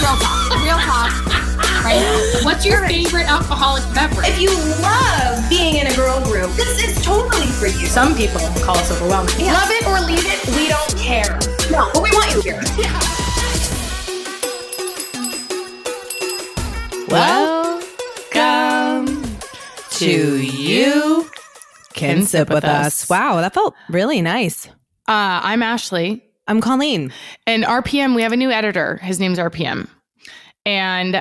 real talk right now. What's your favorite alcoholic beverage? If you love being in a girl group, this is totally for you. Some people call us overwhelming. Yeah. Love it or leave it, we don't care. No, but we want you here. Yeah. Welcome to You Can Sip With Us. Wow, that felt really nice. I'm Ashley. I'm Colleen. And RPM, we have a new editor. His name's RPM. And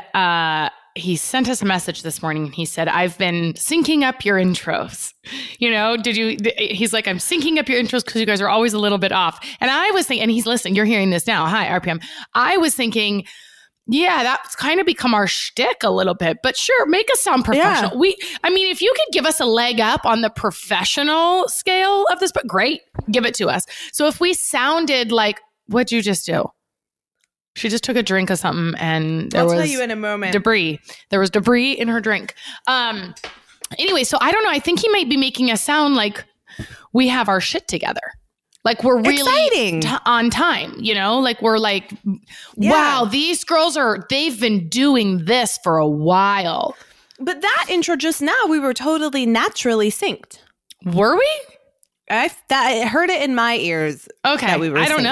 he sent us a message this morning. He said, I've been syncing up your intros. You know, he's like, I'm syncing up your intros because you guys are always a little bit off. And I was thinking, and he's listening, you're hearing this now. Hi, RPM. I was thinking, yeah, that's kind of become our shtick a little bit, but sure, make us sound professional. Yeah. I mean, if you could give us a leg up on the professional scale of this, but great, give it to us. So if we sounded like, what'd you just do? She just took a drink of something and I'll tell you in a moment. Debris. There was debris in her drink. Anyway, so I don't know. I think he might be making us sound like we have our shit together. Like we're really on time, you know, like we're like, wow, these girls they've been doing this for a while. But that intro just now, we were totally naturally synced. Were we? I heard it in my ears. Okay. That we were I don't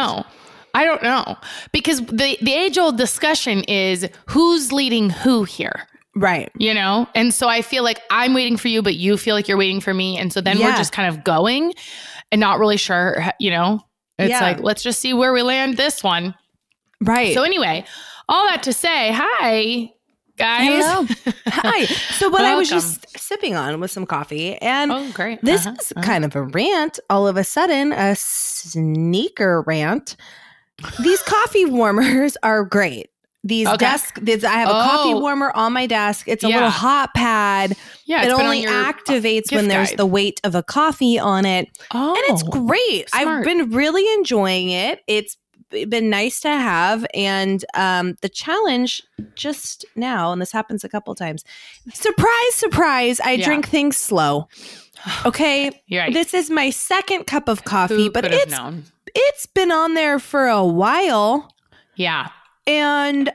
know. Because the age old discussion is who's leading who here. Right. You know? And so I feel like I'm waiting for you, but you feel like you're waiting for me. And so then we're just kind of going and not really sure, you know? It's like, let's just see where we land this one. Right. So anyway, all that to say, hi, guys. Hello. Hi. So what I was just sipping on was some coffee. And this is kind of a rant. All of a sudden, a sneaker rant. These coffee warmers are great. I have a coffee warmer on my desk. It's a little hot pad. Yeah, it only activates when there's the weight of a coffee on it. Oh, and it's great. Smart. I've been really enjoying it. It's been nice to have. And the challenge just now, and this happens a couple times, surprise, I drink things slow. Okay, right. This is my second cup of coffee, but it's been on there for a while. Yeah. And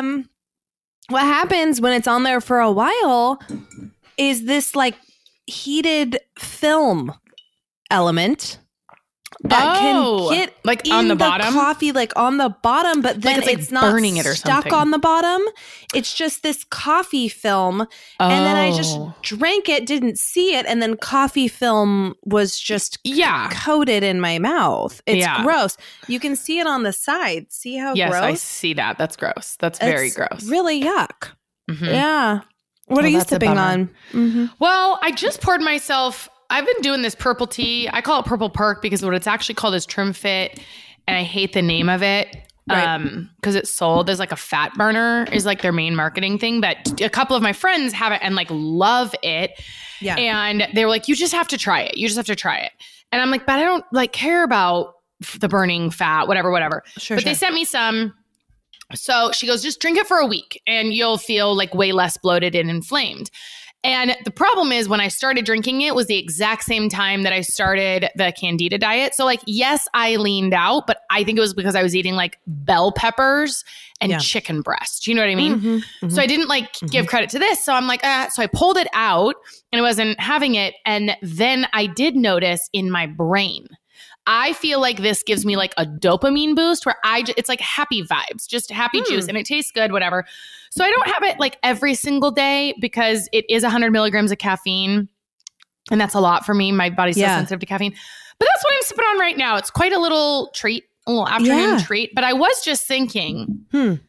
what happens when it's on there for a while is this like heated film element that can get like on the bottom coffee, like on the bottom, but then like it's not burning it or stuck something. on the bottom. It's just this coffee film. And then I just drank it, didn't see it. And then coffee film was just coated in my mouth. It's gross. You can see it on the side. See how gross? Yes, I see that. That's gross. That's very gross. Really yuck. Mm-hmm. Yeah. What are you sipping on? Mm-hmm. Well, I just poured myself... I've been doing this purple tea. I call it Purple Perk because what it's actually called is Trim Fit. And I hate the name of it because it's sold as like a fat burner is like their main marketing thing. But a couple of my friends have it and like love it. Yeah. And they were like, you just have to try it. You just have to try it. And I'm like, but I don't like care about the burning fat, whatever. Sure. They sent me some. So she goes, just drink it for a week and you'll feel like way less bloated and inflamed. And the problem is when I started drinking it was the exact same time that I started the Candida diet. So like, yes, I leaned out, but I think it was because I was eating like bell peppers and chicken breast. You know what I mean? Mm-hmm, mm-hmm. So I didn't like give credit to this. So I'm like, so I pulled it out and I wasn't having it. And then I did notice in my brain, I feel like this gives me like a dopamine boost where it's like happy vibes, just happy juice and it tastes good, whatever. So I don't have it like every single day because it is 100 milligrams of caffeine and that's a lot for me. My body's so sensitive to caffeine, but that's what I'm sipping on right now. It's quite a little treat, a little afternoon treat, but I was just thinking,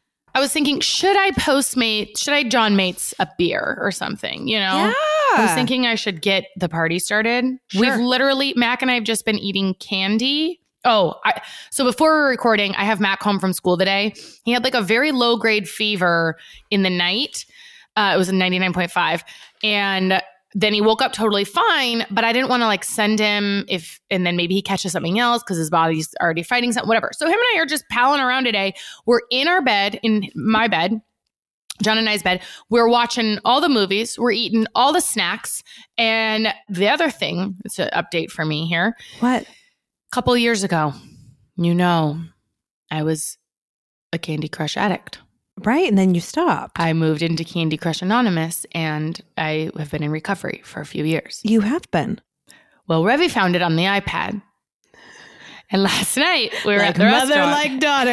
should I John Mates a beer or something, you know? Yeah. I was thinking I should get the party started. Sure. We've literally, Mac and I have just been eating candy. So before we were recording, I have Mac home from school today. He had like a very low grade fever in the night. It was a 99.5. And then he woke up totally fine, but I didn't want to like send him and then maybe he catches something else because his body's already fighting something, whatever. So him and I are just palling around today. We're in our bed, in my bed, John and I's bed. We're watching all the movies. We're eating all the snacks. And the other thing, it's an update for me here. What? A couple of years ago, I was a Candy Crush addict. Right. And then you stopped. I moved into Candy Crush Anonymous, and I have been in recovery for a few years. You have been. Well, Revy found it on the iPad. And last night we were at the mother restaurant. like daughter.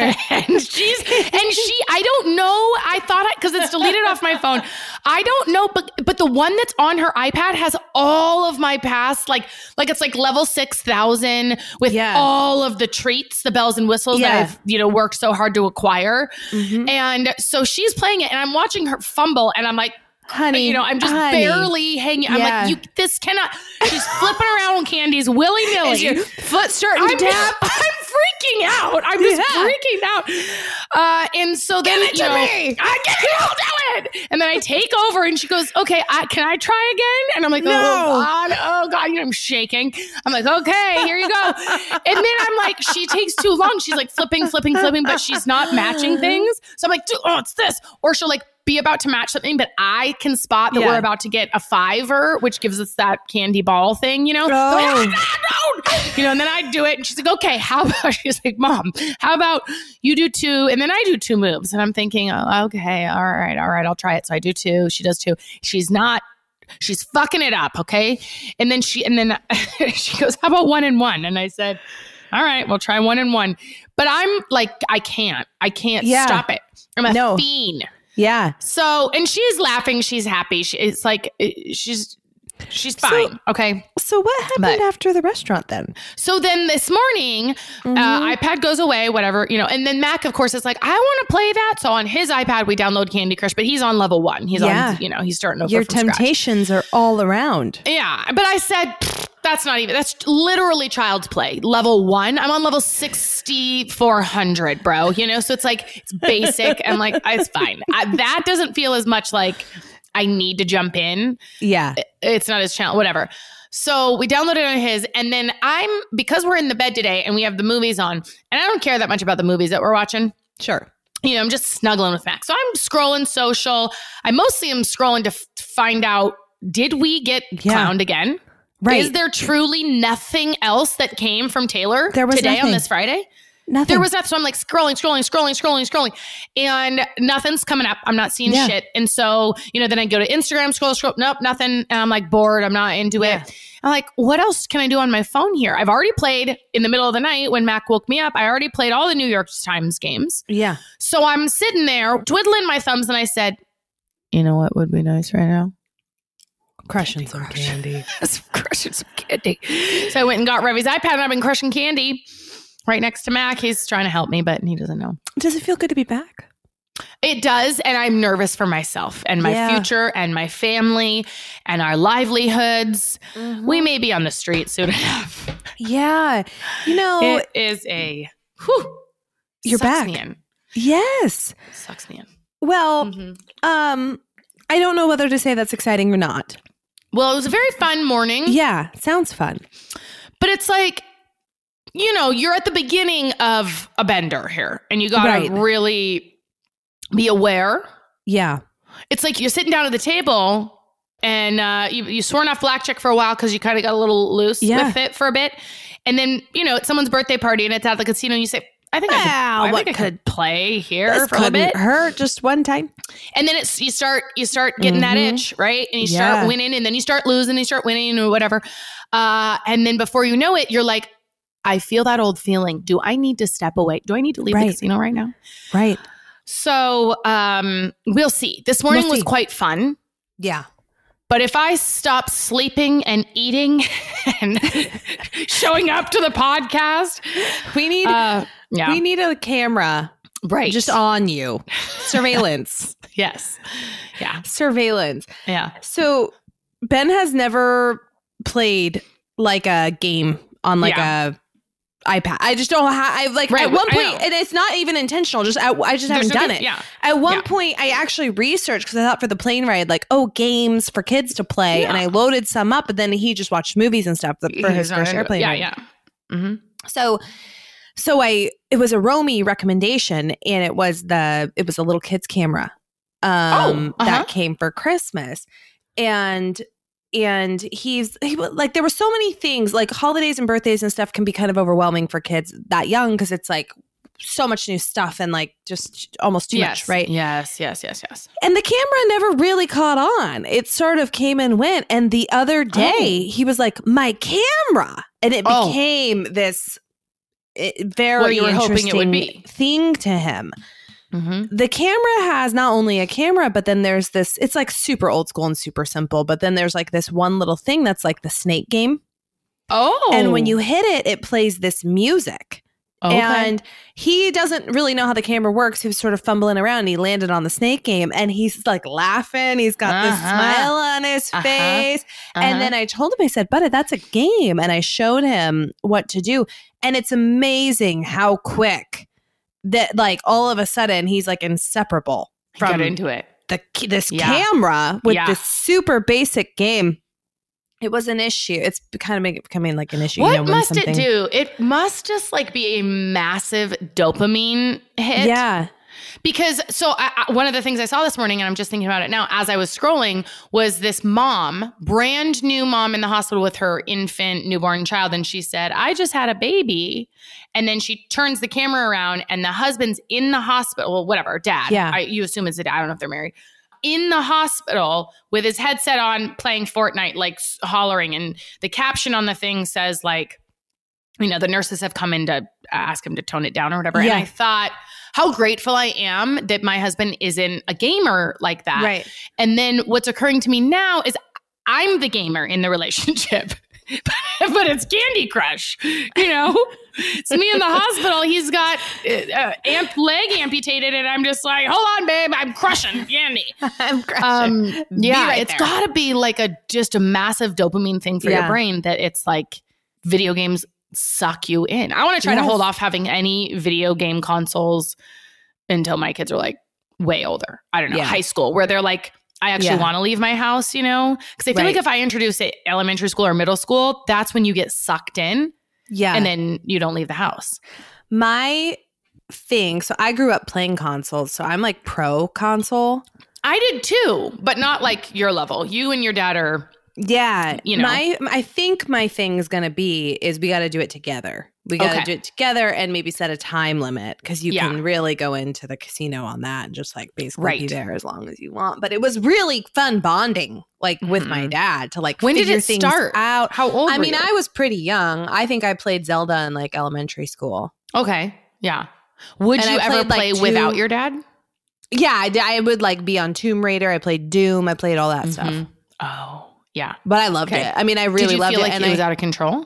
I don't know. I thought because it's deleted off my phone. I don't know, but the one that's on her iPad has all of my past, like it's like level 6,000 with all of the treats, the bells and whistles that I've, worked so hard to acquire. Mm-hmm. And so she's playing it and I'm watching her fumble and I'm like, honey, I'm just barely hanging. I'm like, this cannot. She's flipping around on candies willy-nilly. Is your foot starting to tap? I'm freaking out. I'm just freaking out. And so then, Give it to me. I'll do it. And then I take over and she goes, okay, can I try again? And I'm like, no. Oh God. I'm shaking. I'm like, okay, here you go. And then I'm like, she takes too long. She's like flipping, but she's not matching things. So I'm like, it's this. Or she'll like be about to match something, but I can spot that we're about to get a $5, which gives us that candy ball thing, So I'm like, and then I do it and she's like, okay, she's like, Mom, how about you do 2? And then I do 2 moves. And I'm thinking, oh, okay, all right, I'll try it. So I do 2. She does 2. She's fucking it up. Okay. And then she goes, how about 1 and 1? And I said, all right, we'll try 1 and 1. But I'm like, I can't stop it. I'm a fiend. Yeah. So, and she's laughing. She's happy. It's like, she's fine. Okay. So what happened after the restaurant then? So then this morning, iPad goes away, whatever, and then Mac, of course, is like, I want to play that. So on his iPad, we download Candy Crush, but he's on level 1. He's on, he's starting over Your from temptations scratch. Are all around. Yeah. But I said, that's literally child's play. Level 1. I'm on level 6,400, bro. So it's like, it's basic. And like, it's fine. That doesn't feel as much like I need to jump in. Yeah. It's not his channel, whatever. So we downloaded on his, and then because we're in the bed today and we have the movies on, and I don't care that much about the movies that we're watching. Sure. I'm just snuggling with Max. So I'm scrolling social. I mostly am scrolling to find out, did we get clowned again? Right. Is there truly nothing else that came from Taylor today on this Friday? Nothing. There was nothing. So I'm like scrolling. And nothing's coming up. I'm not seeing shit. And so, then I go to Instagram, scroll. Nope, nothing. And I'm like bored. I'm not into it. I'm like, what else can I do on my phone here? I've already played in the middle of the night when Mac woke me up. I already played all the New York Times games. Yeah. So I'm sitting there twiddling my thumbs and I said, you know what would be nice right now? Crushing some candy. Crushing some candy. So I went and got Revy's iPad and I've been crushing candy right next to Mac. He's trying to help me, but he doesn't know. Does it feel good to be back? It does. And I'm nervous for myself and my future and my family and our livelihoods. Mm-hmm. We may be on the street soon enough. Yeah. It is you're back. Me in. Yes. Sucks me in. Well, I don't know whether to say that's exciting or not. Well, it was a very fun morning. Yeah. Sounds fun. But it's like, you're at the beginning of a bender here and you got to really be aware. Yeah. It's like you're sitting down at the table and you sworn off blackjack for a while because you kind of got a little loose with it for a bit. And then, it's someone's birthday party and it's at the casino and you say, I think I could play here for a bit. Hurt just one time. And then you start getting that itch, right? And you start winning and then you start losing and you start winning or whatever. And then before you know it, you're like, I feel that old feeling. Do I need to step away? Do I need to leave the casino right now? Right. So we'll see. This morning was quite fun. Yeah. But if I stop sleeping and eating and showing up to the podcast, we need a camera just on you. Surveillance. Yes. Yeah. Surveillance. Yeah. So Ben has never played like a game on like a iPad. I just don't have, at one point, and it's not even intentional, I just haven't done it. Yeah. At one point, I actually researched because I thought for the plane ride, games for kids to play. And I loaded some up, but then he just watched movies and stuff for his first airplane ride. Yeah. Mm-hmm. So it was a Romy recommendation and it was a little kid's camera that came for Christmas. And he there were so many things like holidays and birthdays and stuff can be kind of overwhelming for kids that young because it's like so much new stuff and like just almost too much, right? Yes. And the camera never really caught on. It sort of came and went. And the other day he was like, my camera. And it became this very interesting thing to him. Mm-hmm. The camera has not only a camera, but then there's this, it's like super old school and super simple. But then there's like this one little thing that's like the snake game. Oh. And when you hit it, it plays this music. Okay. And he doesn't really know how the camera works. He was sort of fumbling around and he landed on the snake game and he's like laughing. He's got this smile on his face. And then I told him, I said, buddy, that's a game. And I showed him what to do. And it's amazing how quick that like all of a sudden he's like inseparable from got into it. This camera with this super basic game. It was an issue. It's kind of becoming like an issue. What must it do? It must just like be a massive dopamine hit. Yeah. Because one of the things I saw this morning, and I'm just thinking about it now as I was scrolling, was this mom, brand new mom in the hospital with her infant newborn child. And she said, I just had a baby. And then she turns the camera around and the husband's in the hospital, well, whatever, dad. Yeah. You assume it's a dad. I don't know if they're married. In the hospital with his headset on playing Fortnite, like hollering. And the caption on the thing says like, you know, the nurses have come in to ask him to tone it down or whatever. Yeah. And I thought how grateful I am that my husband isn't a gamer like that. Right. And then what's occurring to me now is I'm the gamer in the relationship. But it's Candy Crush, you know? It's me in the hospital. He's got leg amputated, and I'm just like, hold on, babe, I'm crushing candy. I'm crushing. It's got to be like just a massive dopamine thing for your brain that it's like video games suck you in. I want to try to hold off having any video game consoles until my kids are like way older. I don't know, high school, where they're like, I actually want to leave my house, you know? Because I feel like if I introduce it elementary school or middle school, that's when you get sucked in. Yeah. And then you don't leave the house. My thing, so I grew up playing consoles, so I'm like pro console. I did too, but not like your level. You and your dad are, you know. I think my thing is going to be is we got to do it together. We got to do it together and maybe set a time limit because you can really go into the casino on that and just like basically be there as long as you want. But it was really fun bonding like with my dad to like when figure did it things start? out. How old? I mean, I was pretty young. I think I played Zelda in like elementary school. Okay. Yeah. Would you ever play without your dad? Yeah, I would like be on Tomb Raider. I played Doom. I played all that stuff. Oh, yeah. But I loved it. I mean, I really loved it. Did you feel like it was out of control?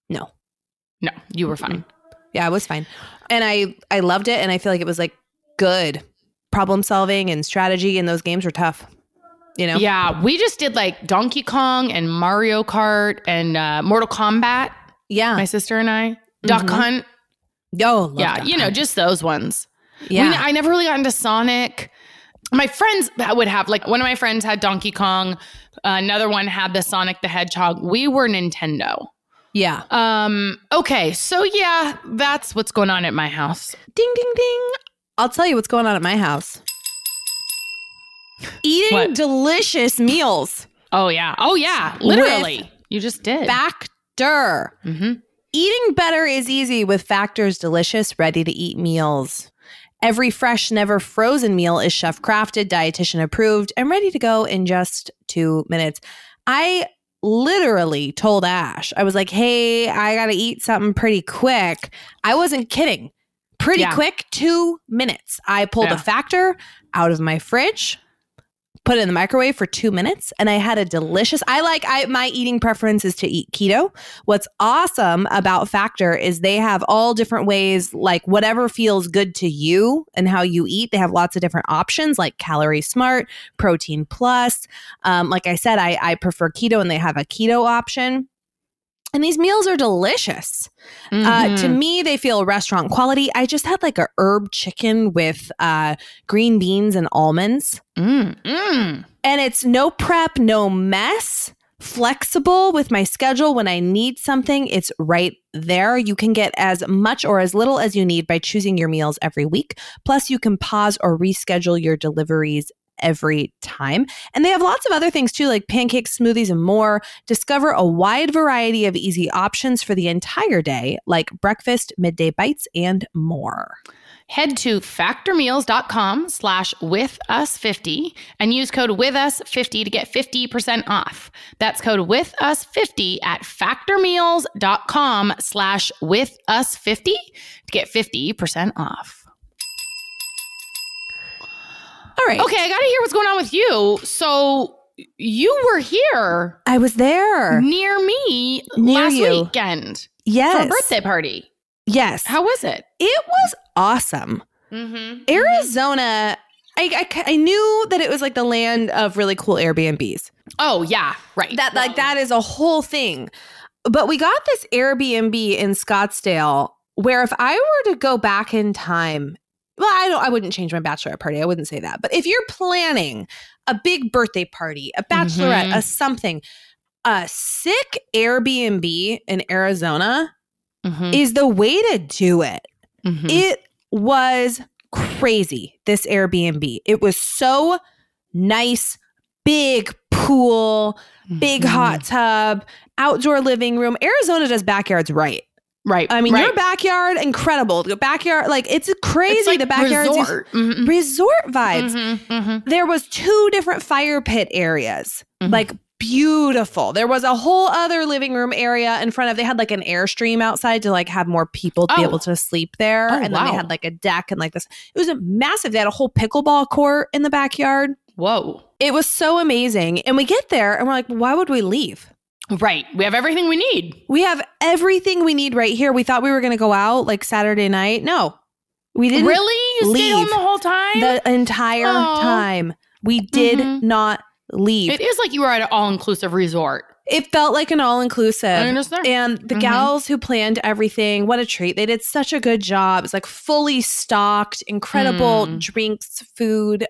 No, you were fine. Yeah, I was fine. And I loved it. And I feel like it was like good problem solving and strategy. And those games were tough, you know? Yeah. We just did like Donkey Kong and Mario Kart and Mortal Kombat. Yeah. My sister and I. Duck Hunt. Oh, yeah. You know, just those ones. Yeah. I never really got into Sonic. My friends would have, like, one of my friends had Donkey Kong. Another one had the Sonic the Hedgehog. We were Nintendo. Yeah. Okay. So yeah, that's what's going on at my house. Ding, ding, ding. I'll tell you what's going on at my house. Eating delicious meals. Oh yeah. Oh yeah. Literally. You just did. Factor. Eating better is easy with Factor's delicious, ready-to-eat meals. Every fresh, never frozen meal is chef-crafted, dietitian approved, and ready to go in just 2 minutes. I literally told Ash, I was like, hey, I got to eat something pretty quick. I wasn't kidding. Pretty quick, 2 minutes. I pulled a Factor out of my fridge, put it in the microwave for 2 minutes, and I had a delicious, my eating preference is to eat keto. What's awesome about Factor is they have all different ways, like whatever feels good to you and how you eat. They have lots of different options like Calorie Smart, Protein Plus. Like I said, I prefer keto and they have a keto option. And these meals are delicious. To me, they feel restaurant quality. I just had like a herb chicken with green beans and almonds. And it's no prep, no mess, flexible with my schedule. When I need something, it's right there. You can get as much or as little as you need by choosing your meals every week. Plus, you can pause or reschedule your deliveries every time. And they have lots of other things too, like pancakes, smoothies, and more. Discover a wide variety of easy options for the entire day, like breakfast, midday bites, and more. Head to factormeals.com/withus50 and use code withus50 to get 50% off. That's code withus50 at factormeals.com/withus50 to get 50% off. All right. Okay, I got to hear what's going on with you. So you were here. I was there. Near me last weekend. Yes. For a birthday party. Yes. How was it? It was awesome. Mm-hmm. Arizona, I knew that it was like the land of really cool Airbnbs. Oh, yeah. Right. That is a whole thing. But we got this Airbnb in Scottsdale where if I were to go back in time, well, I wouldn't change my bachelorette party. I wouldn't say that. But if you're planning a big birthday party, a bachelorette, a something, a sick Airbnb in Arizona is the way to do it. It was crazy, this Airbnb. It was so nice, big pool, big hot tub, outdoor living room. Arizona does backyards right. Right. I mean, your backyard, incredible. The backyard, like, it's crazy. It's like the backyard resort vibes. There was 2 different fire pit areas, like beautiful. There was a whole other living room area in front of, they had like an Airstream outside to like have more people be able to sleep there. And then they had like a deck and like this. It was massive. They had a whole pickleball court in the backyard. Whoa. It was so amazing. And we get there and we're like, why would we leave? Right. We have everything we need. We have everything we need right here. We thought we were going to go out like Saturday night. No, we didn't. Really? You stayed home the whole time? The entire time. We did not leave. It is like you were at an all-inclusive resort. It felt like an all-inclusive. I understand. And the gals who planned everything, what a treat. They did such a good job. It's like fully stocked, incredible drinks, food.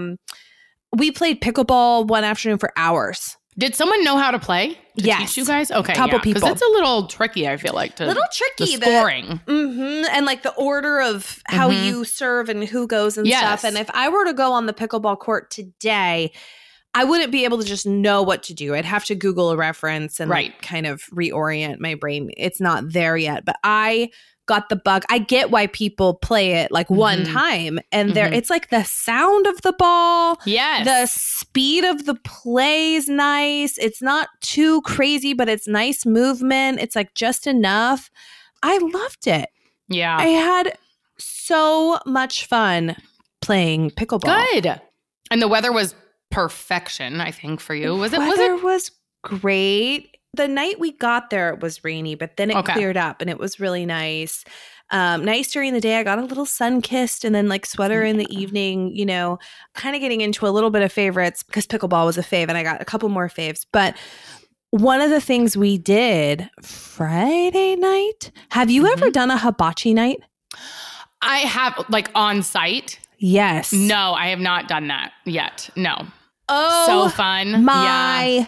We played pickleball one afternoon for hours. Did someone know how to play? Yes. Teach you guys? Okay. Couple people. Because it's a little tricky, I feel like. Little tricky. The scoring. And like the order of how you serve and who goes and stuff. And if I were to go on the pickleball court today, I wouldn't be able to just know what to do. I'd have to Google a reference and like kind of reorient my brain. It's not there yet. But I got the bug. I get why people play it like one time. And there, it's like the sound of the ball. Yes. The speed of the play is nice. It's not too crazy, but it's nice movement. It's like just enough. I loved it. Yeah. I had so much fun playing pickleball. Good. And the weather was perfection, I think, for you. Was it? Weather was great. The night we got there, it was rainy, but then it cleared up and it was really nice. Nice during the day. I got a little sun-kissed and then like sweater in the evening, you know, kind of getting into a little bit of favorites because pickleball was a fave and I got a couple more faves. But one of the things we did Friday night, have you ever done a hibachi night? I have, like on site. Yes. No, I have not done that yet. No. Oh, so fun. My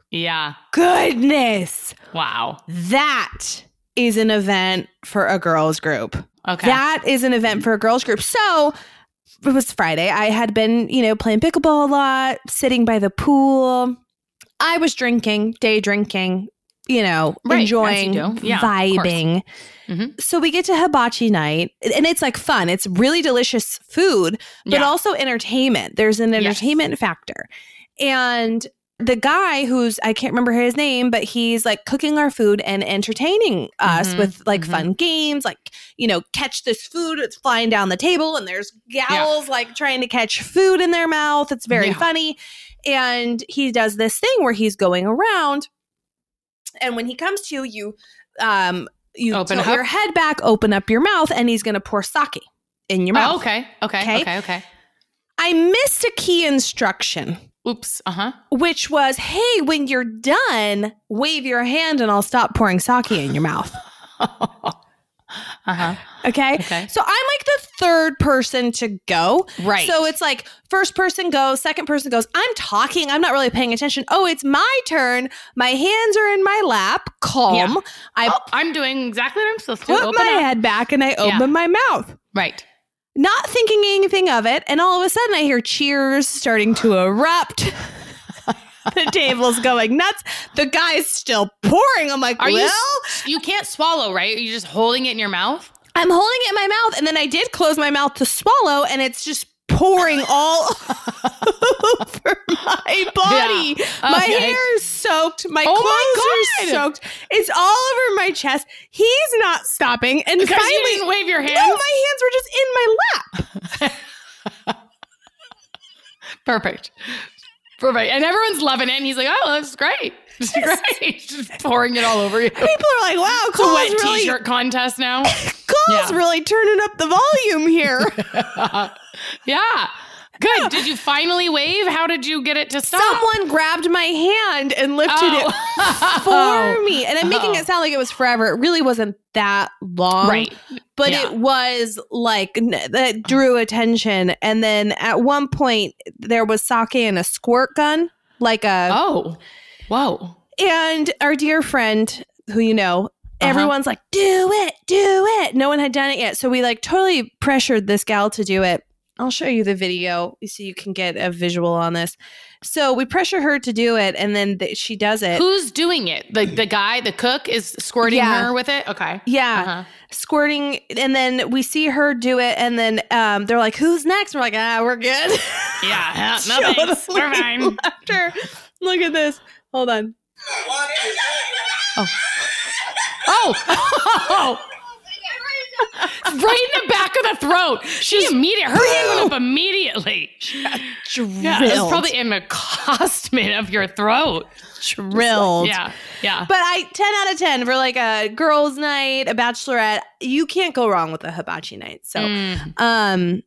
goodness. Wow. That is an event for a girls group. Okay. That is an event for a girls group. So it was Friday. I had been, you know, playing pickleball a lot, sitting by the pool. I was drinking, day drinking, you know, enjoying, vibing. So we get to hibachi night and it's like fun. It's really delicious food, but also entertainment. There's an entertainment factor. And the guy who's, I can't remember his name, but he's like cooking our food and entertaining us with like fun games, like, you know, catch this food. It's flying down the table and there's gals like trying to catch food in their mouth. It's very funny. And he does this thing where he's going around. And when he comes to you, you open tilt your head back, open up your mouth, and he's going to pour sake in your mouth. Oh, okay. I missed a key instruction. Oops. Which was, hey, when you're done, wave your hand and I'll stop pouring sake in your mouth. Okay. So I'm like the third person to go. Right. So it's like first person goes, second person goes. I'm talking. I'm not really paying attention. Oh, it's my turn. My hands are in my lap. Calm. I'm doing exactly what I'm supposed to. Put my head back and I open my mouth. Right. not thinking anything of it. And all of a sudden I hear cheers starting to erupt. The table's going nuts. The guy's still pouring. I'm like, you can't swallow, right? Are you just holding it in your mouth? I'm holding it in my mouth. And then I did close my mouth to swallow, and it's just pouring all over my body. Yeah. My hair is soaked. My clothes are soaked. It's all over my chest. He's not stopping. And because finally, you didn't wave your hands? No, my hands were just in my lap. Perfect. And everyone's loving it. And he's like, oh, this is great. This is great. Just pouring it all over you. People are like, wow, Cole's it's a wet t-shirt contest now. Cole's really turning up the volume here. Yeah. Good. Did you finally wave? How did you get it to stop? Someone grabbed my hand and lifted it for me. And I'm making it sound like it was forever. It really wasn't that long. Right. But it was like, that drew attention. And then at one point, there was sake and a squirt gun. Oh, whoa. And our dear friend, who you know, everyone's like, do it. No one had done it yet. So we like totally pressured this gal to do it. I'll show you the video so you can get a visual on this. So we pressure her to do it, and then she does it. Who's doing it? The guy, the cook is squirting her with it? Okay. Yeah. Squirting, and then we see her do it, and then they're like, who's next? And we're like, we're good. Yeah, no thanks. We're fine. Laughter. Look at this. Hold on. Oh. Right in the back of the throat. Her hand went up immediately. Yeah, it was probably in the accostement of your throat. Drilled. Yeah. But 10 out of 10 for like a girls' night, a bachelorette. You can't go wrong with a hibachi night. So, do you want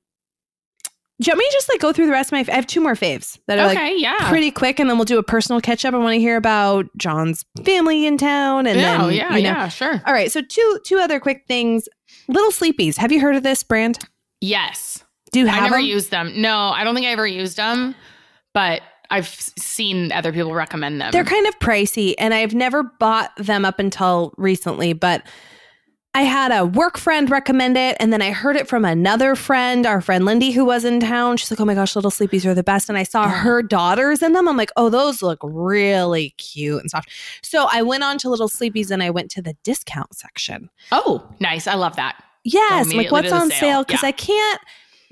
me to just like go through the rest of I have two more faves that are pretty quick, and then we'll do a personal catch up. I want to hear about John's family in town, and then sure. All right, so two other quick things. Little Sleepies. Have you heard of this brand? Yes. Do you have I never them? used them. No, I don't think I ever used them, but I've seen other people recommend them. They're kind of pricey, and I've never bought them up until recently, but I had a work friend recommend it, and then I heard it from another friend, our friend Lindy, who was in town. She's like, oh my gosh, Little Sleepies are the best. And I saw her daughters in them. I'm like, oh, those look really cute and soft. So I went on to Little Sleepies, and I went to the discount section. Oh, nice. I love that. Yes. Like what's on sale? Because I can't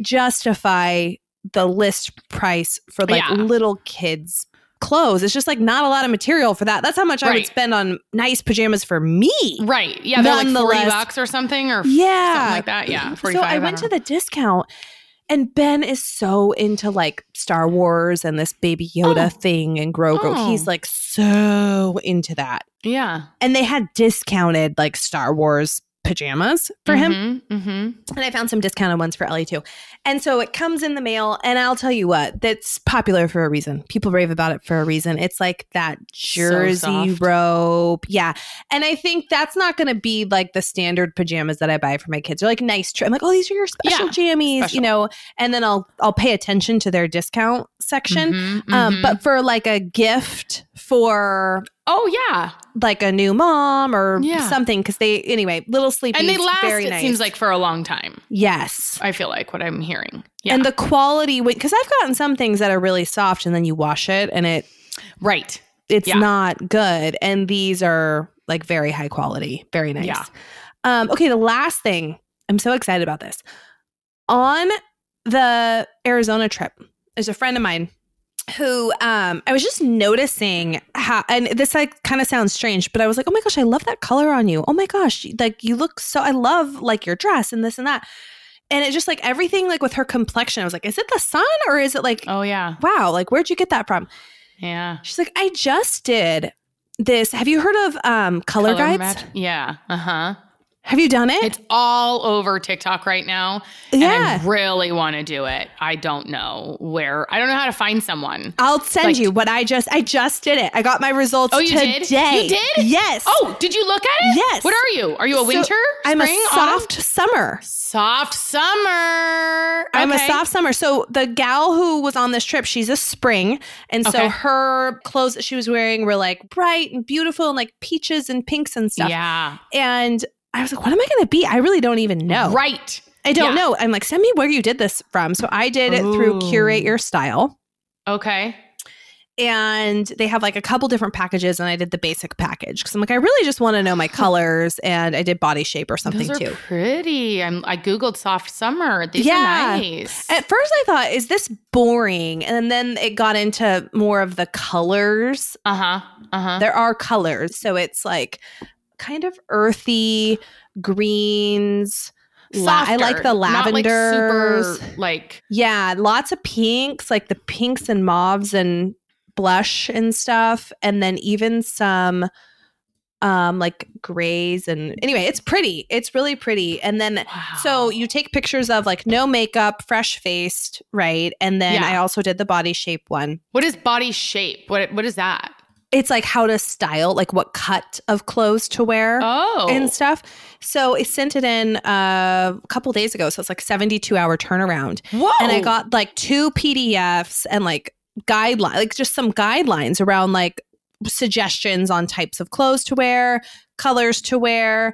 justify the list price for like little kids clothes. It's just like not a lot of material for that. That's how much I would spend on nice pajamas for me. Right. Yeah. They're like $40 or something or something like that. Yeah. 45. So I went to the discount, and Ben is so into like Star Wars and this Baby Yoda thing and Grogu. He's like so into that. Yeah. And they had discounted like Star Wars pajamas for him. Mm-hmm. And I found some discounted ones for Ellie too. And so it comes in the mail, and I'll tell you what, that's popular for a reason. People rave about it for a reason. It's like that jersey robe. Yeah. And I think that's not going to be like the standard pajamas that I buy for my kids. They're like nice. I'm like, oh, these are your special jammies, you know, and then I'll pay attention to their discount section. But for like a gift for like a new mom or something, because Little Sleepies, and they last, very it nice. Seems like for a long time. Yes. I feel like what I'm hearing. Yeah. And the quality, because I've gotten some things that are really soft, and then you wash it and it's not good. And these are like very high quality, very nice. Yeah. Okay, the last thing, I'm so excited about this. On the Arizona trip, there's a friend of mine who I was just noticing how, and this like kind of sounds strange, but I was like, oh my gosh, I love that color on you. Oh my gosh, like you look so, I love like your dress and this and that. And it's just like everything like with her complexion, I was like, is it the sun or is it like, oh yeah, wow, like where'd you get that from? Yeah. She's like, I just did this. Have you heard of color guides? Yeah. Uh-huh. Have you done it? It's all over TikTok right now. Yeah. And I really want to do it. I don't know where. I don't know how to find someone. I'll send you what I just did it. I got my results today. You did? Yes. Oh, did you look at it? Yes. What are you? Are you a winter? I'm spring, a soft summer. Soft summer. Okay. I'm a soft summer. So the gal who was on this trip, she's a spring. And so her clothes that she was wearing were like bright and beautiful and like peaches and pinks and stuff. Yeah. And I was like, what am I going to be? I really don't even know. Right. I don't know. I'm like, send me where you did this from. So I did it through Curate Your Style. Okay. And they have like a couple different packages, and I did the basic package because I'm like, I really just want to know my colors, and I did body shape or something Those are too. Pretty. I Googled soft summer. These are nice. At first I thought, is this boring? And then it got into more of the colors. There are colors. So it's like kind of earthy greens. I like the lavenders. Yeah, lots of pinks, like the pinks and mauves and blush and stuff, and then even some like grays. And anyway, it's pretty. It's really pretty. And then so you take pictures of like no makeup, fresh faced, right? And then I also did the body shape one. What is body shape? What is that? It's like how to style, like what cut of clothes to wear and stuff. So I sent it in a couple days ago. So it's like 72-hour turnaround. Whoa. And I got like 2 PDFs and like guidelines, like just some guidelines around like suggestions on types of clothes to wear, colors to wear,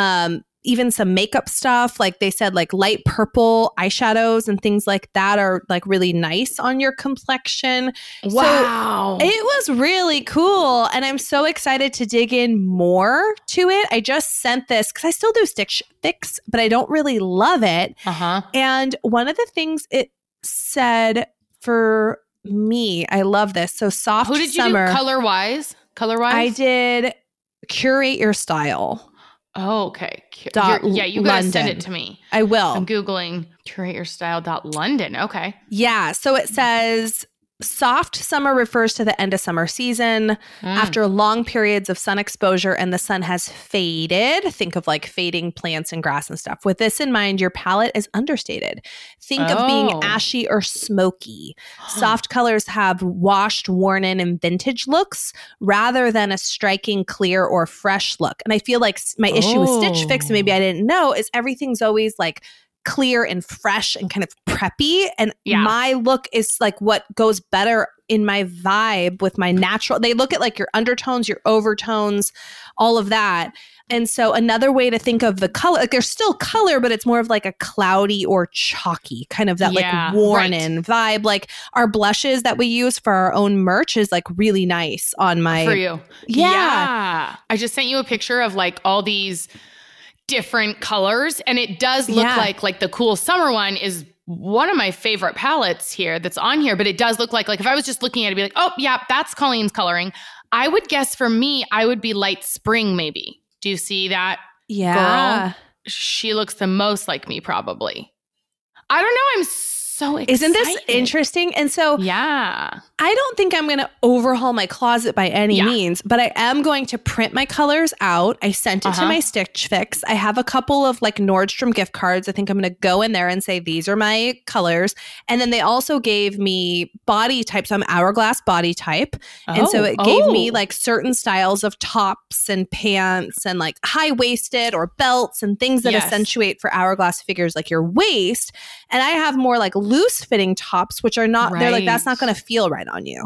even some makeup stuff. Like they said, like light purple eyeshadows and things like that are like really nice on your complexion. Wow. So it was really cool. And I'm so excited to dig in more to it. I just sent this because I still do Stitch Fix, but I don't really love it. And one of the things it said for me, I love this. So soft summer. Who did you do color-wise? I did Curate Your Style. Oh, okay. You gotta send it to me. I will. I'm Googling curateyourstyle.london. Okay. Yeah. So it says soft summer refers to the end of summer season after long periods of sun exposure and the sun has faded. Think of like fading plants and grass and stuff. With this in mind, your palette is understated. Think of being ashy or smoky. Soft colors have washed, worn in, and vintage looks rather than a striking, clear, or fresh look. And I feel like my issue with Stitch Fix, maybe I didn't know, is everything's always like clear and fresh and kind of preppy. And my look is like what goes better in my vibe with my natural. They look at like your undertones, your overtones, all of that. And so another way to think of the color, like there's still color, but it's more of like a cloudy or chalky kind of that like worn in vibe. Like our blushes that we use for our own merch is like really nice on my. For you. Yeah. I just sent you a picture of like all these different colors, and it does look like the cool summer one is one of my favorite palettes here that's on here, but it does look like if I was just looking at it, I'd be like, oh yeah, that's Colleen's coloring. I would guess for me, I would be light spring maybe. Do you see that girl? She looks the most like me probably. I don't know. I'm so excited. Isn't this interesting? And so I don't think I'm going to overhaul my closet by any means, but I am going to print my colors out. I sent it to my Stitch Fix. I have a couple of like Nordstrom gift cards. I think I'm going to go in there and say, these are my colors. And then they also gave me body types. So I'm hourglass body type. And so it gave me like certain styles of tops and pants and like high-waisted or belts and things that accentuate for hourglass figures like your waist. And I have more like loose fitting tops, which are not, they're like, that's not going to feel right on you.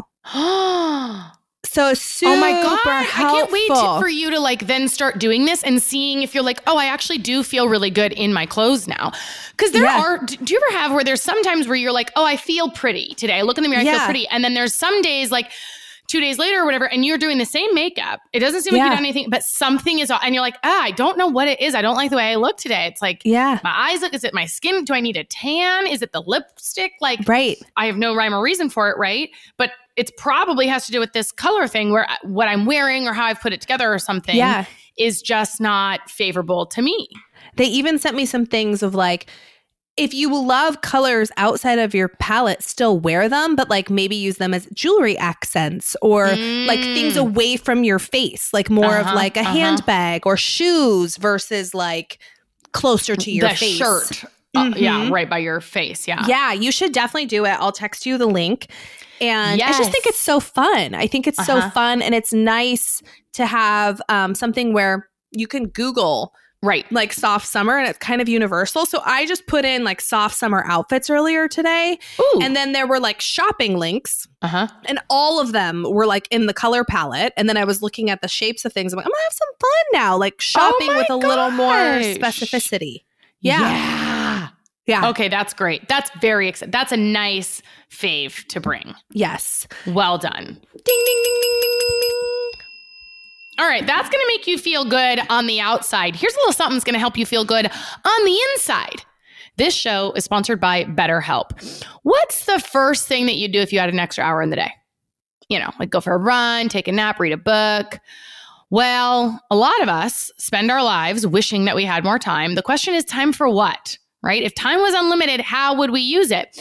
So super oh my God. helpful. I can't wait for you to like then start doing this and seeing if you're like, oh, I actually do feel really good in my clothes now. Because there are, do you ever have where there's sometimes where you're like, oh, I feel pretty today. I look in the mirror, I feel pretty. And then there's some days like 2 days later or whatever, and you're doing the same makeup. It doesn't seem like you've done anything, but something is, and you're like, I don't know what it is. I don't like the way I look today. It's like, my eyes look, is it my skin? Do I need a tan? Is it the lipstick? Like, I have no rhyme or reason for it, right? But it probably has to do with this color thing where what I'm wearing or how I've put it together or something is just not favorable to me. They even sent me some things of like, if you love colors outside of your palette, still wear them, but like maybe use them as jewelry accents or like things away from your face, like more of like a handbag or shoes versus like closer to your face. Shirt. Yeah, right by your face. Yeah. Yeah, you should definitely do it. I'll text you the link. And I just think it's so fun. I think it's so fun. And it's nice to have something where you can Google like soft summer and it's kind of universal. So I just put in like soft summer outfits earlier today. And then there were like shopping links and all of them were like in the color palette. And then I was looking at the shapes of things. I'm like, I'm gonna have some fun now, like shopping with a little more specificity. Yeah. Yeah. Okay, that's great. That's very exciting. That's a nice fave to bring. Yes. Well done. Ding, ding, ding, ding, ding, ding, ding. All right, that's going to make you feel good on the outside. Here's a little something that's going to help you feel good on the inside. This show is sponsored by BetterHelp. What's the first thing that you'd do if you had an extra hour in the day? You know, like go for a run, take a nap, read a book. Well, a lot of us spend our lives wishing that we had more time. The question is, time for what, right? If time was unlimited, how would we use it?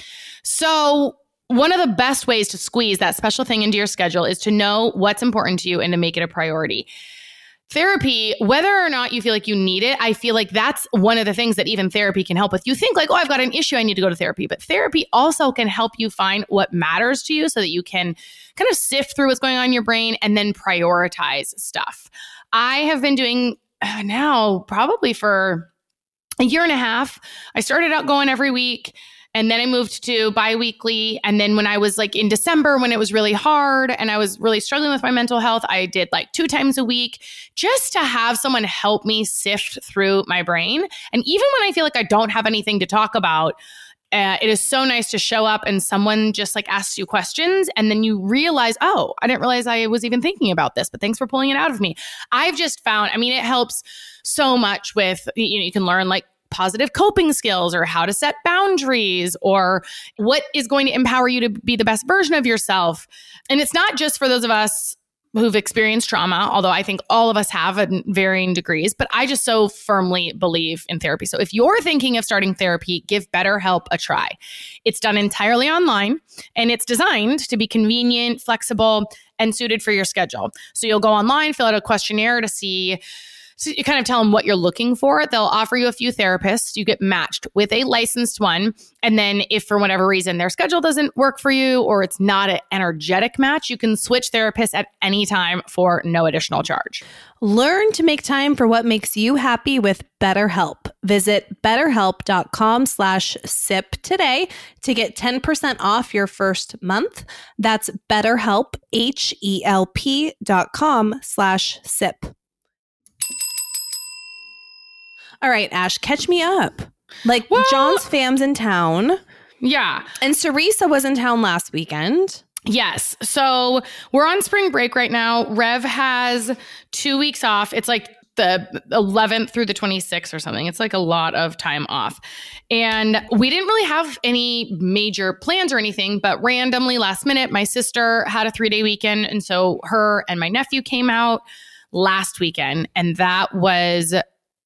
So one of the best ways to squeeze that special thing into your schedule is to know what's important to you and to make it a priority. Therapy, whether or not you feel like you need it, I feel like that's one of the things that even therapy can help with. You think like, oh, I've got an issue, I need to go to therapy. But therapy also can help you find what matters to you so that you can kind of sift through what's going on in your brain and then prioritize stuff. I have been doing now probably for a year and a half. I started out going every week. And then I moved to biweekly. And then when I was like in December, when it was really hard and I was really struggling with my mental health, I did like 2 times a week just to have someone help me sift through my brain. And even when I feel like I don't have anything to talk about, it is so nice to show up and someone just like asks you questions and then you realize, oh, I didn't realize I was even thinking about this, but thanks for pulling it out of me. I've just found, I mean, it helps so much with, you know, you can learn like positive coping skills or how to set boundaries or what is going to empower you to be the best version of yourself. And it's not just for those of us who've experienced trauma, although I think all of us have at varying degrees, but I just so firmly believe in therapy. So if you're thinking of starting therapy, give BetterHelp a try. It's done entirely online and it's designed to be convenient, flexible, and suited for your schedule. So you'll go online, fill out a questionnaire to see. So you kind of tell them what you're looking for. They'll offer you a few therapists. You get matched with a licensed one. And then if for whatever reason their schedule doesn't work for you or it's not an energetic match, you can switch therapists at any time for no additional charge. Learn to make time for what makes you happy with BetterHelp. Visit BetterHelp.com/sip today to get 10% off your first month. That's BetterHelp, HELP.com/sip. All right, Ash, catch me up. Like, well, John's fam's in town. Yeah. And Sarisa was in town last weekend. Yes. So we're on spring break right now. Rev has 2 weeks off. It's like the 11th through the 26th or something. It's like a lot of time off. And we didn't really have any major plans or anything, but randomly last minute, my sister had a 3-day weekend. And so her and my nephew came out last weekend. And that was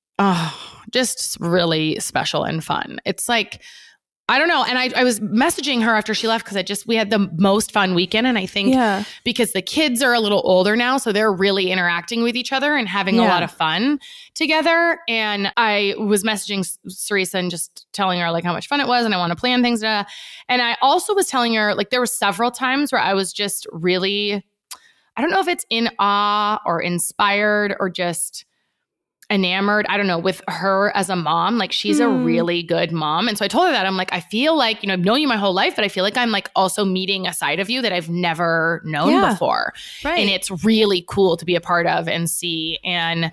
just really special and fun. It's like, I don't know. And I was messaging her after she left because we had the most fun weekend. And I think because the kids are a little older now, so they're really interacting with each other and having a lot of fun together. And I was messaging Sarisa and just telling her like how much fun it was and I want to plan things. And I also was telling her like there were several times where I was just really, I don't know if it's in awe or inspired or just enamored, I don't know, with her as a mom. Like she's a really good mom. And so I told her that I'm like, I feel like, you know, I've known you my whole life, but I feel like I'm like also meeting a side of you that I've never known before. Right. And it's really cool to be a part of and see. And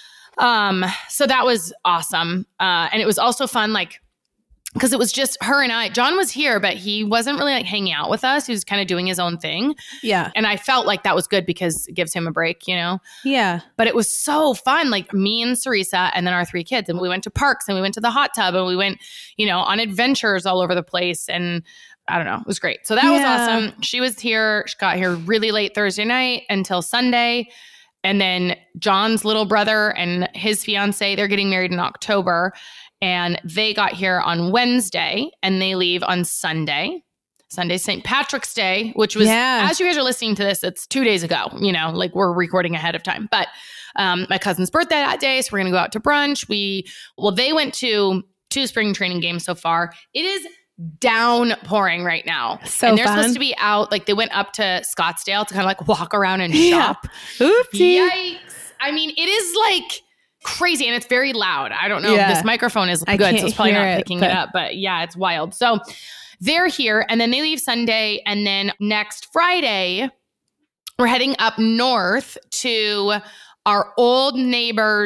so that was awesome. And it was also fun, like, because it was just her and I. John was here, but he wasn't really like hanging out with us. He was kind of doing his own thing. Yeah. And I felt like that was good because it gives him a break, you know? Yeah. But it was so fun. Like me and Sarisa and then our 3 kids. And we went to parks and we went to the hot tub and we went, you know, on adventures all over the place. And I don't know, it was great. So that was awesome. She was here. She got here really late Thursday night until Sunday. And then John's little brother and his fiance, they're getting married in October. And they got here on Wednesday and they leave on Sunday. Sunday's St. Patrick's Day, which was, as you guys are listening to this, it's 2 days ago, you know, like we're recording ahead of time. But my cousin's birthday that day, so we're going to go out to brunch. They went to 2 spring training games so far. It is downpouring right now. And they're supposed to be out, like they went up to Scottsdale to kind of like walk around and shop. Oopsie. Yikes. I mean, it is like crazy and it's very loud. I don't know if this microphone is good, so it's probably not picking it up, but yeah, it's wild. So they're here and then they leave Sunday. And then next Friday, we're heading up north to our old neighbor's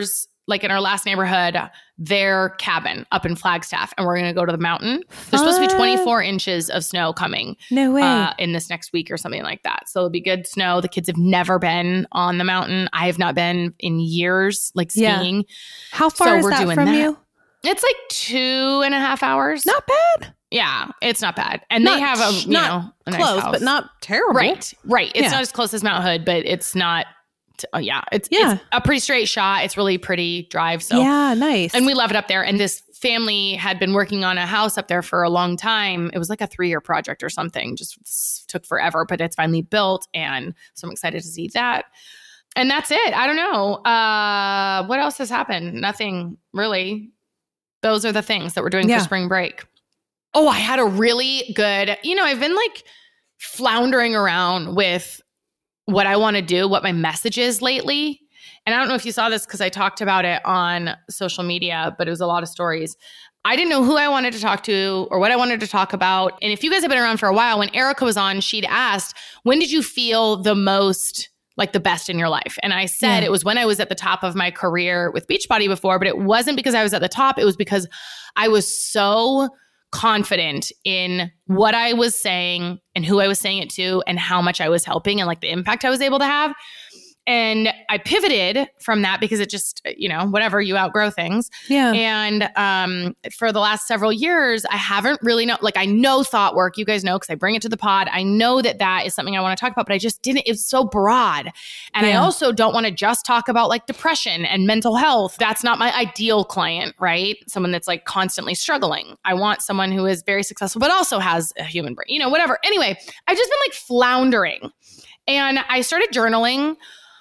like in our last neighborhood, their cabin up in Flagstaff, and we're going to go to the mountain. There's supposed to be 24 inches of snow coming. No way. In this next week or something like that. So it'll be good snow. The kids have never been on the mountain. I have not been in years, like skiing. Yeah. How far is that from you? It's like 2.5 hours. Not bad. Yeah, it's not bad. And they have a nice close, house. but not terrible. Right. It's not as close as Mount Hood, but it's not. It's a pretty straight shot. It's really pretty drive. So yeah, nice. And we love it up there. And this family had been working on a house up there for a long time. It was like a 3-year project or something. Just took forever, but it's finally built. And so I'm excited to see that. And that's it. I don't know. What else has happened? Nothing really. Those are the things that we're doing for spring break. Oh, I had a really good, I've been like floundering around with what I want to do, what my message is lately. And I don't know if you saw this because I talked about it on social media, but it was a lot of stories. I didn't know who I wanted to talk to or what I wanted to talk about. And if you guys have been around for a while, when Erica was on, she'd asked, when did you feel the most like the best in your life? And I said it was when I was at the top of my career with Beachbody before, but it wasn't because I was at the top. It was because I was so confident in what I was saying and who I was saying it to and how much I was helping and like the impact I was able to have. And I pivoted from that because it just, whatever, you outgrow things. Yeah. And for the last several years, I haven't really I know thought work, you guys know, because I bring it to the pod. I know that is something I want to talk about, but I just didn't, it's so broad. And I also don't want to just talk about like depression and mental health. That's not my ideal client, right? Someone that's like constantly struggling. I want someone who is very successful, but also has a human brain, whatever. Anyway, I've just been like floundering and I started journaling.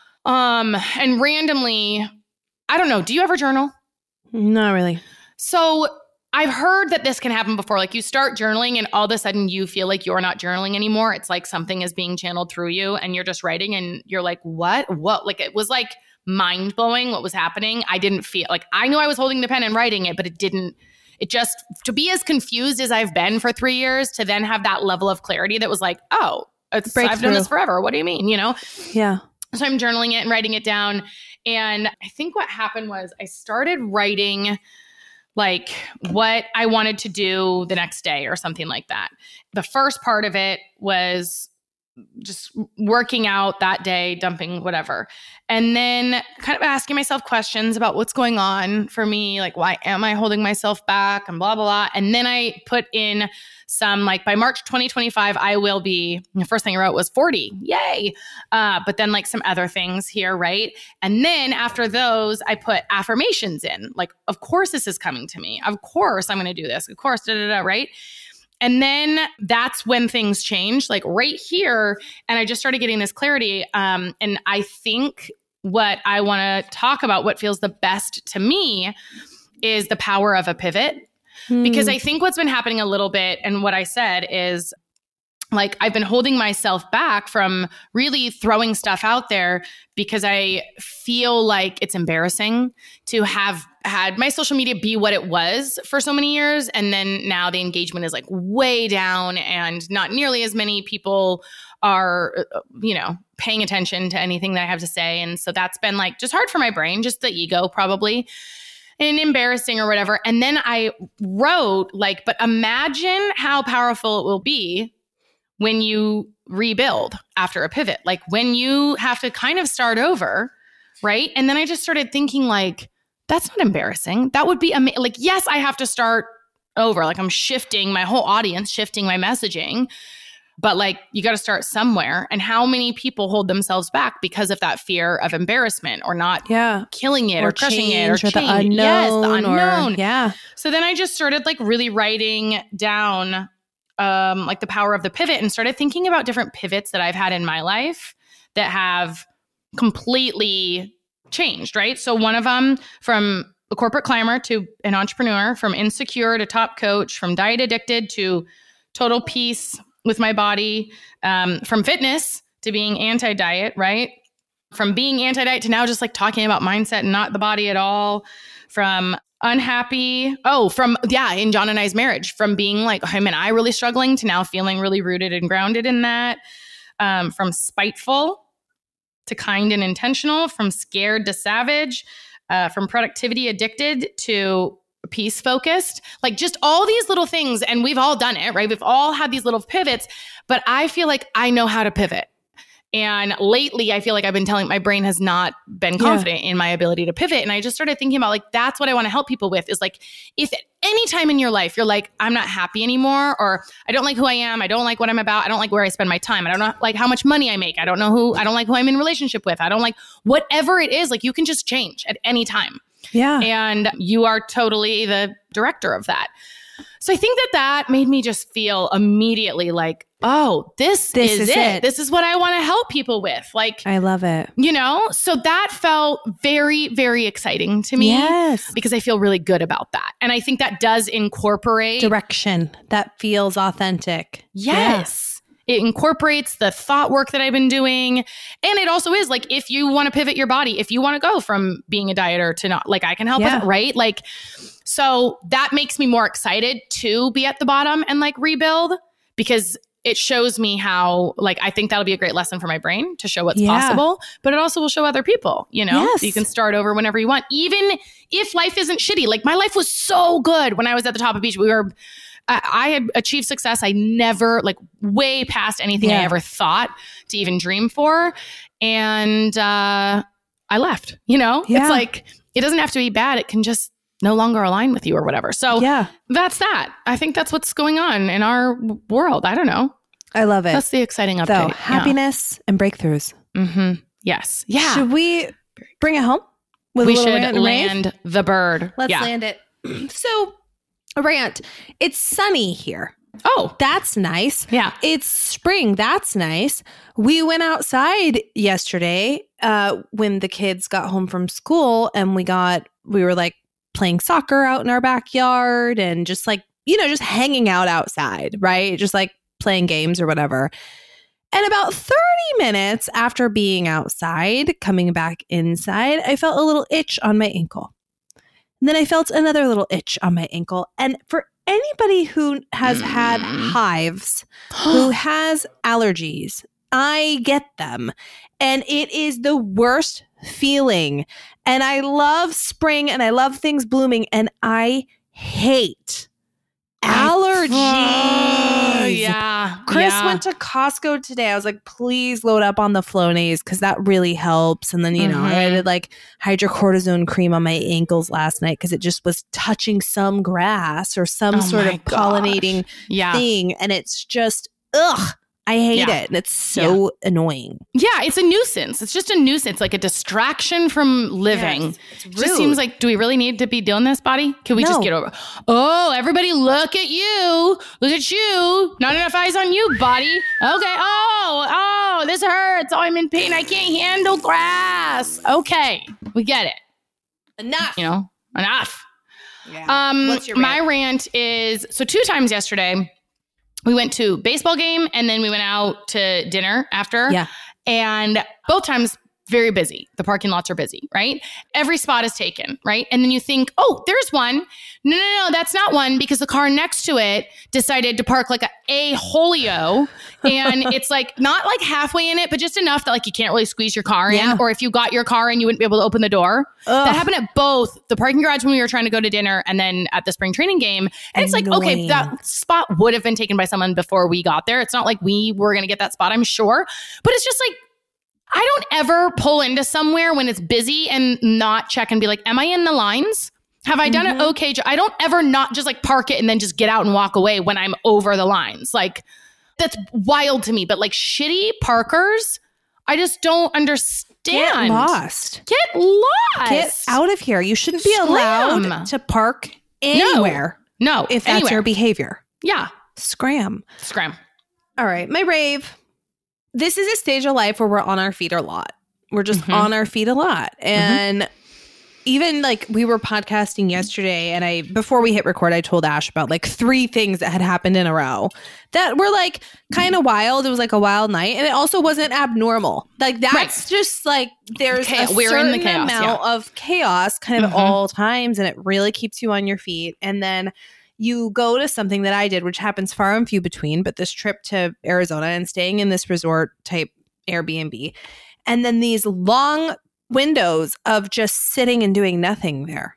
And randomly, I don't know, do you ever journal? Not really. So I've heard that this can happen before. Like you start journaling and all of a sudden you feel like you're not journaling anymore. It's like something is being channeled through you and you're just writing and you're like, what? Like it was like mind blowing what was happening. I didn't feel like I knew I was holding the pen and writing it, but it just, to be as confused as I've been for 3 years, to then have that level of clarity that was like, oh, I've done this forever. What do you mean? Yeah. So I'm journaling it and writing it down. And I think what happened was I started writing like what I wanted to do the next day or something like that. The first part of it was just working out that day, dumping whatever. And then kind of asking myself questions about what's going on for me. Like, why am I holding myself back and blah, blah, blah. And then I put in some, like by March 2025, I will be, the first thing I wrote was 40. Yay. But then like some other things here, right? And then after those, I put affirmations in. Like, of course this is coming to me. Of course I'm going to do this. Of course, right? And then that's when things changed, like right here. And I just started getting this clarity. And I think what I want to talk about, what feels the best to me, is the power of a pivot. Because I think what's been happening a little bit, and what I said is, like, I've been holding myself back from really throwing stuff out there because I feel like it's embarrassing to have had my social media be what it was for so many years. And then now the engagement is like way down and not nearly as many people are, paying attention to anything that I have to say. And so that's been like just hard for my brain, just the ego probably, and embarrassing or whatever. And then I wrote like, but imagine how powerful it will be when you rebuild after a pivot, like when you have to kind of start over, right? And then I just started thinking like, that's not embarrassing. That would be like, yes, I have to start over. Like I'm shifting my whole audience, shifting my messaging, but like you got to start somewhere. And how many people hold themselves back because of that fear of embarrassment or not killing it or crushing it or the unknown. Yes, the unknown. Or, So then I just started like really writing down like the power of the pivot and started thinking about different pivots that I've had in my life that have completely changed, right? So one of them, from a corporate climber to an entrepreneur, from insecure to top coach, from diet addicted to total peace with my body, from fitness to being anti-diet, right? From being anti-diet to now just like talking about mindset and not the body at all. From unhappy. In John and I's marriage, from being like him and I really struggling to now feeling really rooted and grounded in that. From spiteful to kind and intentional, from scared to savage, from productivity addicted to peace focused, like just all these little things. And we've all done it, right? We've all had these little pivots, but I feel like I know how to pivot. And lately, I feel like I've been telling my brain has not been confident in my ability to pivot. And I just started thinking about like, that's what I want to help people with is like, if at any time in your life, you're like, I'm not happy anymore, or I don't like who I am. I don't like what I'm about. I don't like where I spend my time. I don't know like how much money I make. I don't like who I'm in relationship with. I don't like whatever it is, like you can just change at any time. Yeah. And you are totally the director of that. So I think that made me just feel immediately like, oh, this is it. This is what I want to help people with. Like, I love it. You know, so that felt very, very exciting to me. Yes. Because I feel really good about that. And I think that does incorporate direction that feels authentic. Yes. It incorporates the thought work that I've been doing. And it also is like, if you want to pivot your body, if you want to go from being a dieter to not, like I can help with it, right? Like, so that makes me more excited to be at the bottom and like rebuild, because it shows me how, like, I think that'll be a great lesson for my brain to show what's possible, but it also will show other people, you know, so you can start over whenever you want, even if life isn't shitty. Like my life was so good when I was at the top of beach. I had achieved success. I never, like, way past anything I ever thought to even dream for. And I left, you know? It's like, it doesn't have to be bad. It can just no longer align with you or whatever. So that's that. I think that's what's going on in our world. I don't know. I love it. That's the exciting update. So, happiness and breakthroughs. Mm-hmm. Yes. Yeah. Should we bring it home? We should land the bird. Let's land it. So, a rant. It's sunny here. Oh, that's nice. Yeah. It's spring. That's nice. We went outside yesterday when the kids got home from school, and we were like playing soccer out in our backyard and just like, you know, just hanging out outside, right? Just like playing games or whatever. And about 30 minutes after being outside, coming back inside, I felt a little itch on my ankle. And then I felt another little itch on my ankle. And for anybody who has had hives, who has allergies, I get them. And it is the worst feeling. And I love spring and I love things blooming. And I hate allergies. Chris went to Costco today. I was like, please load up on the Flonase because that really helps. And then, you know, I did like hydrocortisone cream on my ankles last night because it just was touching some grass or some sort of pollinating thing. And it's just, I hate it. And it's so annoying. Yeah, it's a nuisance. It's just a nuisance, like a distraction from living. Yes, it's rude. Just seems like, do we really need to be doing this, body? Can we just get over? Oh, everybody look at you. Look at you. Not enough eyes on you, body. Okay. Oh, this hurts. Oh, I'm in pain. I can't handle grass. Okay. We get it. Enough. You know, enough. Yeah. What's your rant? My rant is, so 2 times yesterday, we went to a baseball game and then we went out to dinner after. Yeah. And both times very busy. The parking lots are busy, right? Every spot is taken, right? And then you think, oh, there's one. No, that's not one because the car next to it decided to park like a holio. And it's like not like halfway in it, but just enough that like you can't really squeeze your car in. Or if you got your car in, you wouldn't be able to open the door. Ugh. That happened at both the parking garage when we were trying to go to dinner and then at the spring training game. And it's like, okay, that spot would have been taken by someone before we got there. It's not like we were going to get that spot, I'm sure. But it's just like, I don't ever pull into somewhere when it's busy and not check and be like, am I in the lines? Have I done it okay? I don't ever not just like park it and then just get out and walk away when I'm over the lines. Like, that's wild to me. But like shitty parkers, I just don't understand. Get lost. Get out of here. You shouldn't be allowed to park anywhere. No. If that's your behavior. Yeah. Scram. All right. My rave. This is a stage of life where we're on our feet a lot. We're just on our feet a lot. And even like we were podcasting yesterday and before we hit record, I told Ash about like 3 things that had happened in a row that were like kind of wild. It was like a wild night. And it also wasn't abnormal. Like that's just like there's a certain amount of chaos kind of all times. And it really keeps you on your feet. And then you go to something that I did, which happens far and few between, but this trip to Arizona and staying in this resort type Airbnb. And then these long windows of just sitting and doing nothing there.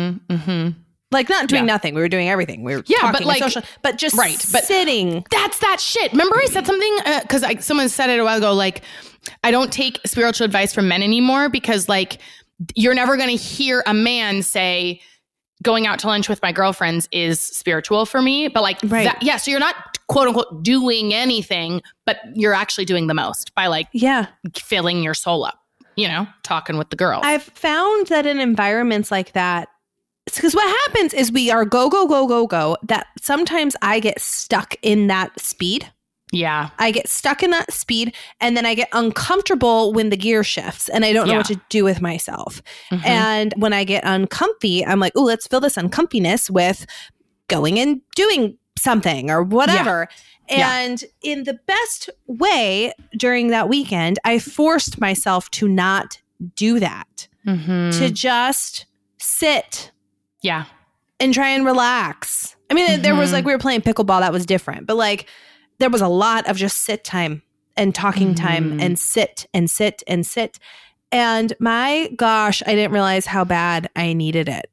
Like not doing nothing. We were doing everything. We were talking but like, social, but just sitting. That's that shit. Remember I said something because someone said it a while ago, like, I don't take spiritual advice from men anymore because like you're never going to hear a man say going out to lunch with my girlfriends is spiritual for me. But like, so you're not quote unquote doing anything, but you're actually doing the most by like filling your soul up, you know, talking with the girls. I've found that in environments like that, because what happens is we are go, that sometimes I get stuck in that speed. Yeah. I get stuck in that speed and then I get uncomfortable when the gear shifts and I don't know what to do with myself. And when I get uncomfy, I'm like, oh, let's fill this uncomfiness with going and doing something or whatever. And in the best way during that weekend, I forced myself to not do that, to just sit. Yeah. And try and relax. I mean, there was like, we were playing pickleball. That was different. But like, there was a lot of just sit time and talking time and sit and sit and sit. And my gosh, I didn't realize how bad I needed it.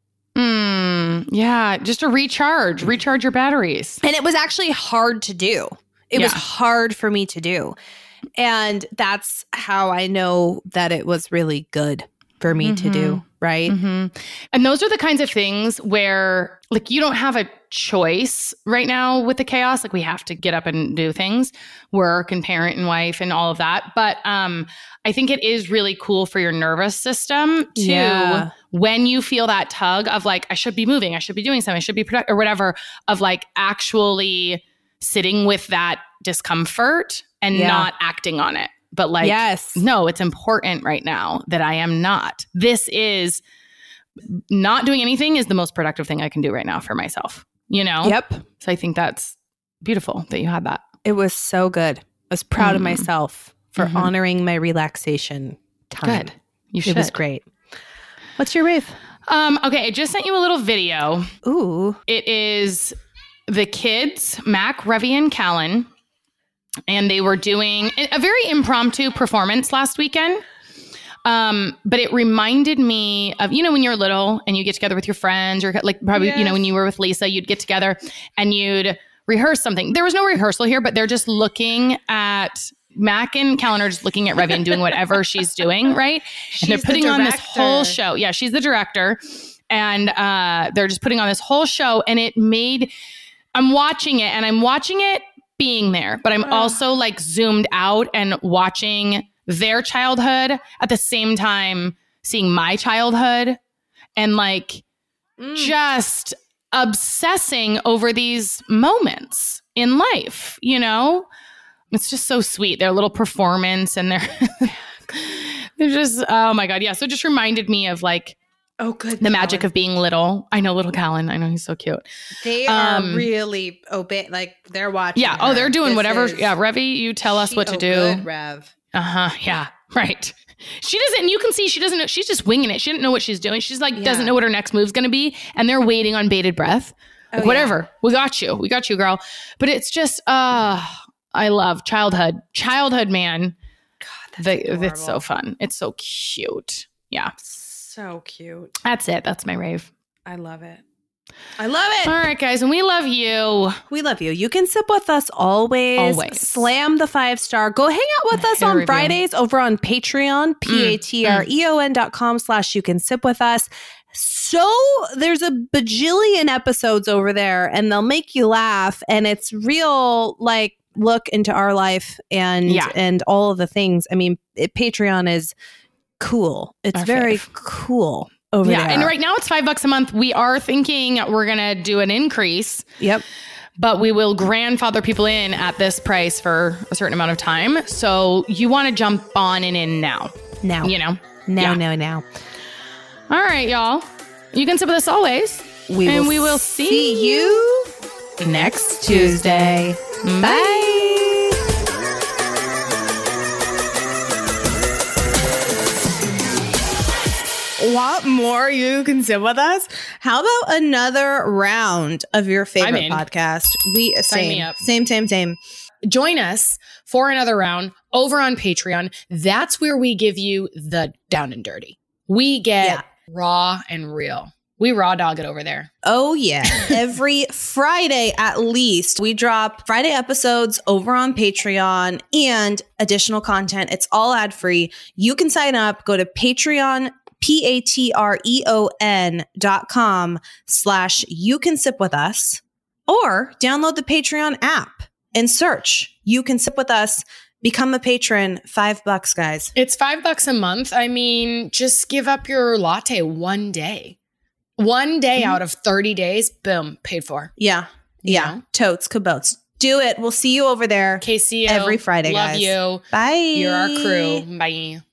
Yeah. Just to recharge your batteries. And it was actually hard to do. It was hard for me to do. And that's how I know that it was really good for me to do. Right. And those are the kinds of things where like you don't have a choice right now with the chaos. Like we have to get up and do things, work and parent and wife and all of that. But I think it is really cool for your nervous system to when you feel that tug of like, I should be moving, I should be doing something, I should be productive or whatever, of like actually sitting with that discomfort and not acting on it. But like, no, it's important right now that I am not. This is not doing anything is the most productive thing I can do right now for myself, you know? Yep. So I think that's beautiful that you had that. It was so good. I was proud of myself for honoring my relaxation time. Good. You should. It was great. What's your rave? Okay. I just sent you a little video. Ooh. It is the kids, Mac, Revy, and Callan. And they were doing a very impromptu performance last weekend. But it reminded me of, you know, when you're little and you get together with your friends or like probably, you know, when you were with Lisa, you'd get together and you'd rehearse something. There was no rehearsal here, but they're just looking at Mac and Callan are just looking at Revy and doing whatever she's doing. Right. And they're putting on this whole show. Yeah. She's the director and they're just putting on this whole show and I'm watching it being there, but I'm also like zoomed out and watching their childhood at the same time seeing my childhood and like just obsessing over these moments in life, you know? It's just so sweet. Their little performance and they're just, oh my God. Yeah. So it just reminded me of like, the magic of being little. I know little Callan. I know he's so cute. They are really like they're watching. Yeah. Oh, they're doing whatever. Yeah. Revy, you tell us what to do. Good, Rev. Yeah. Right. She doesn't, you can see she doesn't know. She's just winging it. She didn't know what she's doing. She's like, doesn't know what her next move's going to be. And they're waiting on bated breath. Like, whatever. We got you. We got you, girl. But it's just, I love childhood. Childhood, man. God, it's so fun. It's so cute. Yeah. So cute. That's it. That's my rave. I love it. I love it. All right, guys. And we love you. We love you. You can sip with us always. Slam the 5-star. Go hang out with us on Fridays over on Patreon, patreon.com/you can sip with us. So there's a bajillion episodes over there and they'll make you laugh. And it's real like look into our life and all of the things. I mean, Patreon is cool. It's very cool over there. And right now it's $5 a month. We are thinking we're going to do an increase. Yep. But we will grandfather people in at this price for a certain amount of time. So you want to jump on and in now. Now. You know? Now. All right, y'all. You can sip with us always. We will see you next Tuesday. Bye. Want more? You can sit with us. How about another round of your favorite podcast? Sign me up. Same. join us for another round over on Patreon. That's where we give you the down and dirty. We get raw and real. We raw dog it over there. Oh, yeah. Every Friday, at least, we drop Friday episodes over on Patreon and additional content. It's all ad free. You can sign up. Go to Patreon, patreon.com/You Can Sip With Us, or download the Patreon app and search You Can Sip With Us. Become a patron. $5, guys. It's $5 a month. I mean, just give up your latte one day. One day out of 30 days, boom, paid for. Yeah. Yeah. Know? Totes, kabotes. Do it. We'll see you over there. KCO. Every Friday, Love guys. you. Bye. You're our crew. Bye.